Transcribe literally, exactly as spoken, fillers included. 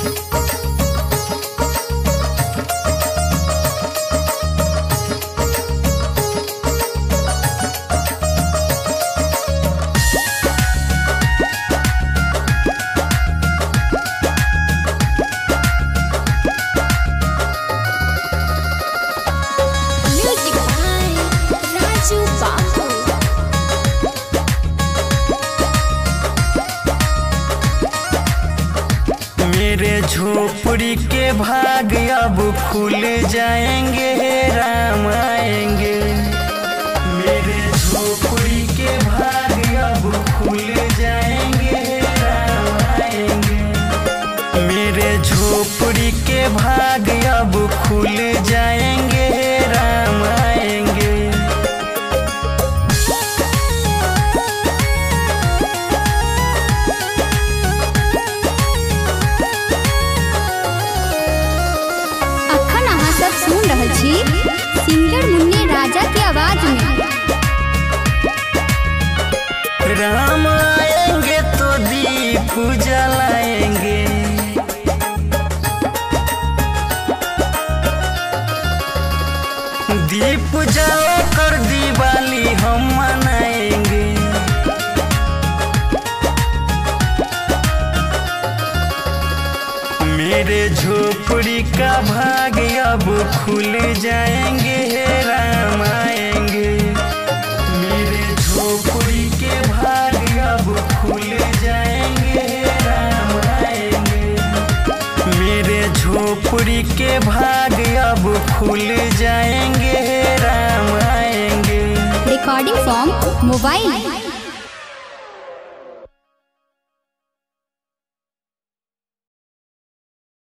मेरे झोपड़ी के भाग अब खुल जाएंगे, राम आएंगे। मेरे झोपड़ी के भाग अब खुल जाएंगे, राम आएंगे। मेरे झोपड़ी के भाग अब खुल जाएंगे, राम आएंगे। सुन रहे छी सिंगर मुन्ने राजा की आवाज में। राम आएंगे तो दीप जलाएंगे, दीप जलाकर दिवाली हम मनाएंगे। मेरे झोपड़ी का भाग अब खुल जाएंगे, राम आएंगे। मेरे झोपड़ी के भाग अब खुल जाएंगे, राम आएंगे। मेरे झोपड़ी के भाग अब खुल जाएंगे, राम आएंगे। Recording from mobile.